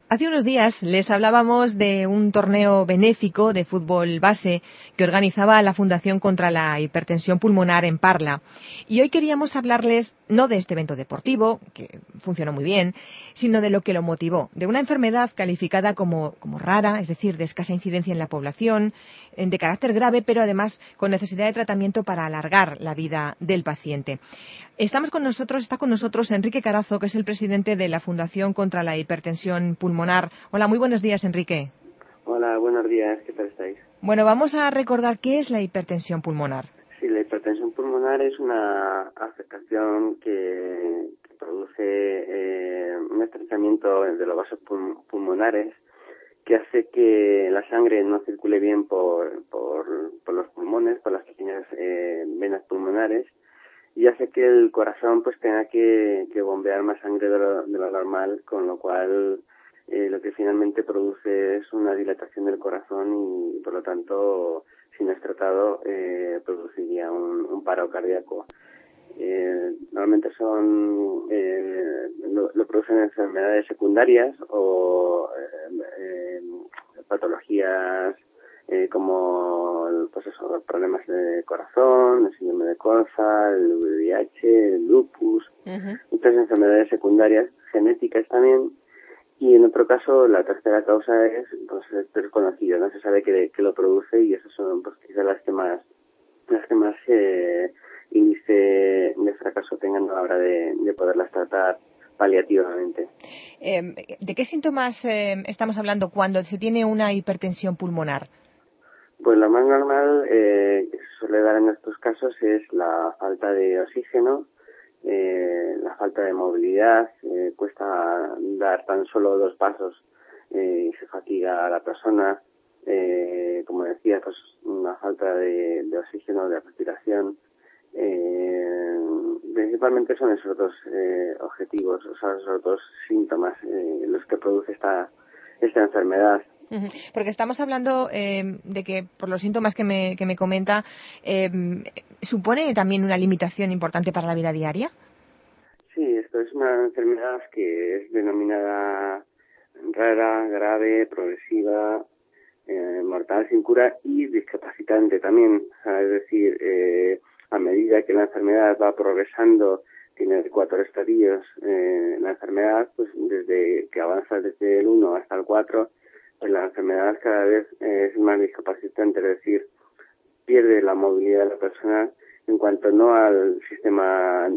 Hace unos días les hablábamos de un torneo benéfico de fútbol base que organizaba la Fundación contra la Hipertensión Pulmonar en Parla. Y hoy queríamos hablarles no de este evento deportivo, que funcionó muy bien, sino de lo que lo motivó, de una enfermedad calificada como rara, es decir, de escasa incidencia en la población, de carácter grave, pero además con necesidad de tratamiento para alargar la vida del paciente. Está con nosotros Enrique Carazo, que es el presidente de la Fundación contra la Hipertensión Pulmonar. Hola, muy buenos días, Enrique. Hola, buenos días, ¿qué tal estáis? Bueno, vamos a recordar qué es la hipertensión pulmonar. Sí, la hipertensión pulmonar es una afectación que produce un estrechamiento de los vasos pulmonares que hace que la sangre no circule bien por los pulmones, por las pequeñas venas pulmonares, y hace que el corazón pues tenga que bombear más sangre de lo normal, con lo cual lo que finalmente produce es una dilatación del corazón y por lo tanto, si no es tratado, produciría un paro cardíaco. Normalmente lo producen enfermedades secundarias o patologías como problemas de corazón, el síndrome de Coxa, el VIH, el lupus, muchas enfermedades secundarias, genéticas también. Y en otro caso, la tercera causa es desconocida, no se sabe qué lo produce, y esas son quizás las que más índice de fracaso tengan a la hora de poderlas tratar paliativamente. ¿De qué síntomas estamos hablando cuando se tiene una hipertensión pulmonar? Pues lo más normal que se suele dar en estos casos es la falta de oxígeno, la falta de movilidad, cuesta dar tan solo 2 pasos y se fatiga a la persona, como decía, pues una falta de oxígeno, de respiración. Principalmente son esos dos objetivos, esos dos síntomas los que produce esta enfermedad. Porque estamos hablando de que, por los síntomas que me comenta, ¿supone también una limitación importante para la vida diaria? Sí, esto es una enfermedad que es denominada rara, grave, progresiva, mortal sin cura y discapacitante también. Es decir, a medida que la enfermedad va progresando, tiene 4 estadios la enfermedad, pues desde que avanza desde el 1 hasta el 4, pues la enfermedad cada vez es más discapacitante, es decir, pierde la movilidad de la persona en cuanto no al sistema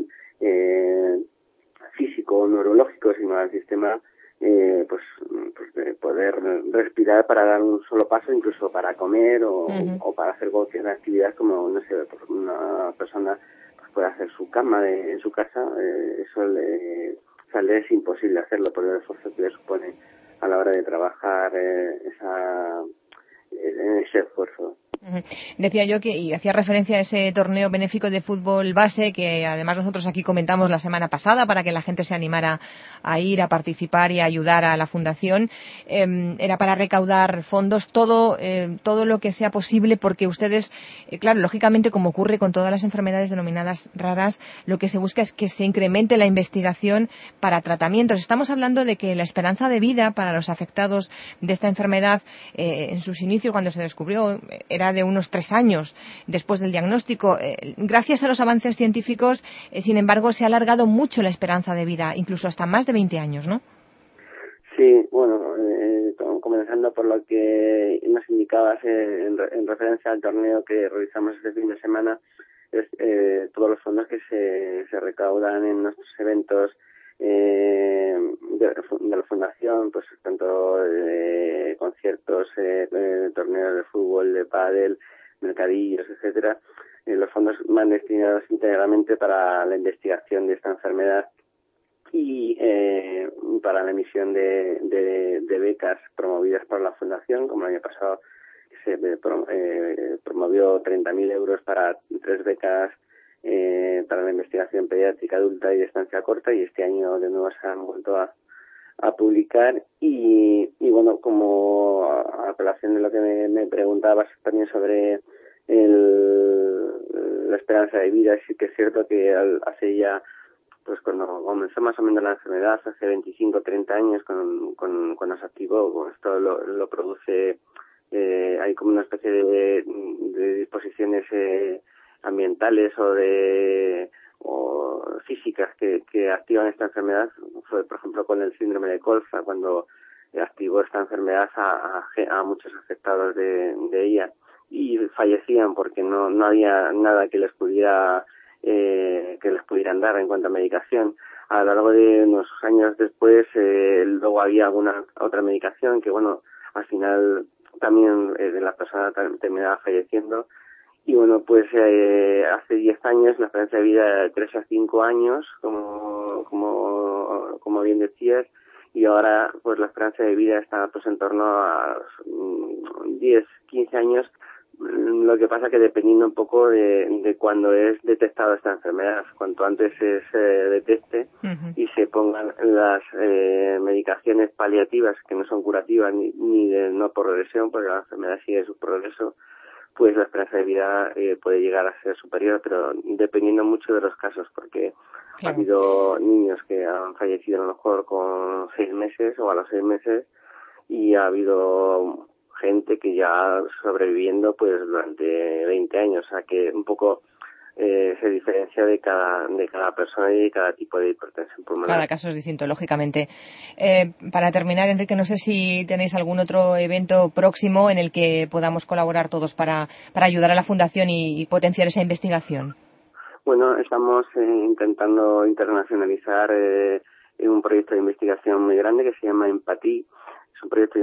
físico o neurológico, sino al sistema de poder respirar para dar un solo paso, incluso para comer o para hacer cualquier actividad, como no sé, una persona puede hacer su cama en su casa, eso le es imposible hacerlo por el esfuerzo que le supone a la hora de trabajar ese esfuerzo. Decía yo y hacía referencia a ese torneo benéfico de fútbol base que además nosotros aquí comentamos la semana pasada para que la gente se animara a ir a participar y a ayudar a la fundación. Era para recaudar fondos, todo lo que sea posible, porque ustedes, claro, lógicamente, como ocurre con todas las enfermedades denominadas raras, lo que se busca es que se incremente la investigación para tratamientos. Estamos hablando de que la esperanza de vida para los afectados de esta enfermedad en sus inicios, cuando se descubrió, era de unos 3 años después del diagnóstico. Gracias a los avances científicos, sin embargo, se ha alargado mucho la esperanza de vida, incluso hasta más de 20 años, ¿no? Sí, bueno, comenzando por lo que nos indicabas en referencia al torneo que realizamos este fin de semana, todos los fondos que se recaudan en nuestros eventos de la fundación, pues tanto conciertos, torneos de fútbol, de pádel, mercadillos, etcétera, los fondos van destinados íntegramente para la investigación de esta enfermedad y para la emisión de becas promovidas por la fundación, como el año pasado se promovió 30.000 euros para 3 becas para la investigación pediátrica adulta y de estancia corta, y este año de nuevo se han vuelto a publicar y bueno, como a colación de lo que me preguntabas también sobre la esperanza de vida, sí que es cierto que hace ya pues cuando comenzó más o menos la enfermedad hace 25 o 30 años cuando se activó, pues esto lo produce, hay como una especie de disposiciones ambientales o físicas que activan esta enfermedad. Fue, por ejemplo, con el síndrome de colza, cuando activó esta enfermedad a muchos afectados de ella, y fallecían porque no había nada que les pudieran dar en cuanto a medicación. A lo largo de unos años después, luego había alguna otra medicación que, bueno, al final también la persona terminaba falleciendo. Y bueno, pues hace 10 años la esperanza de vida era de 3 a 5 años, como bien decías, y ahora pues la esperanza de vida está pues en torno a 10, 15 años. Lo que pasa que dependiendo un poco de cuando es detectada esta enfermedad, cuanto antes se detecte y se pongan las medicaciones paliativas, que no son curativas ni de no progresión, porque la enfermedad sigue su progreso, pues la esperanza de vida puede llegar a ser superior, pero dependiendo mucho de los casos, porque ha habido niños que han fallecido a lo mejor con 6 meses o a los 6 meses, y ha habido gente que ya sobreviviendo pues durante 20 años, o sea que un poco se diferencia de cada persona y de cada tipo de hipertensión pulmonar. Cada caso es distinto, lógicamente. Para terminar, Enrique, no sé si tenéis algún otro evento próximo en el que podamos colaborar todos para ayudar a la Fundación y potenciar esa investigación. Bueno, estamos intentando internacionalizar un proyecto de investigación muy grande que se llama Empathy. Es un proyecto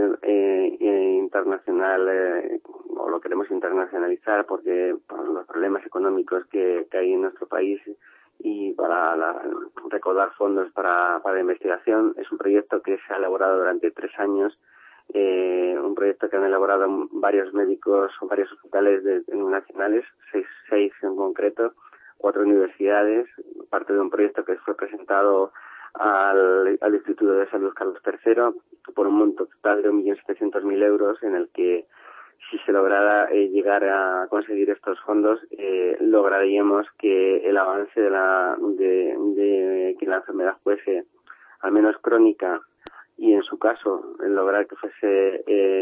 internacional, o lo queremos internacionalizar porque por los problemas económicos que hay en nuestro país, y para recaudar fondos para la investigación. Es un proyecto que se ha elaborado durante 3 años, un proyecto que han elaborado varios médicos o varios hospitales nacionales, seis en concreto, 4 universidades, parte de un proyecto que fue presentado al Instituto de Salud Carlos III por un monto total de 1.700.000 euros, en el que si se lograra llegar a conseguir estos fondos, lograríamos que el avance de que la enfermedad fuese al menos crónica, y en su caso lograr que fuese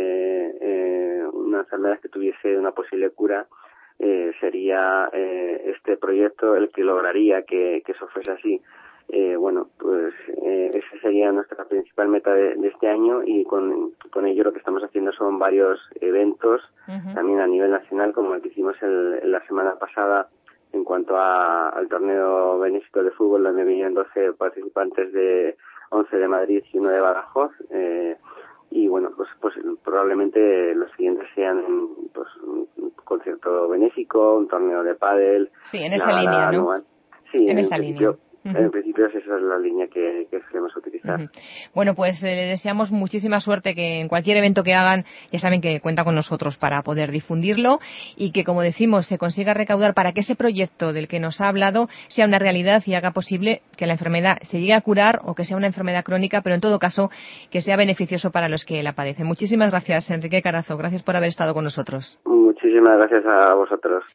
una enfermedad que tuviese una posible cura, sería este proyecto el que lograría que eso fuese así. Bueno, pues esa sería nuestra principal meta de este año, y con ello lo que estamos haciendo son varios eventos, también a nivel nacional, como el que hicimos la semana pasada en cuanto al torneo benéfico de fútbol, donde venían 12 participantes de 11 de Madrid y 1 de Badajoz, y bueno, pues probablemente los siguientes sean pues un concierto benéfico, un torneo de pádel. Sí, en esa línea, ¿no? Anual. Sí, en esa línea. En principio esa es la línea que queremos utilizar. Bueno, pues le deseamos muchísima suerte, que en cualquier evento que hagan, ya saben que cuenta con nosotros para poder difundirlo, y que, como decimos, se consiga recaudar para que ese proyecto del que nos ha hablado sea una realidad y haga posible que la enfermedad se llegue a curar, o que sea una enfermedad crónica, pero en todo caso que sea beneficioso para los que la padecen. Muchísimas gracias, Enrique Carazo. Gracias por haber estado con nosotros. Muchísimas gracias a vosotros.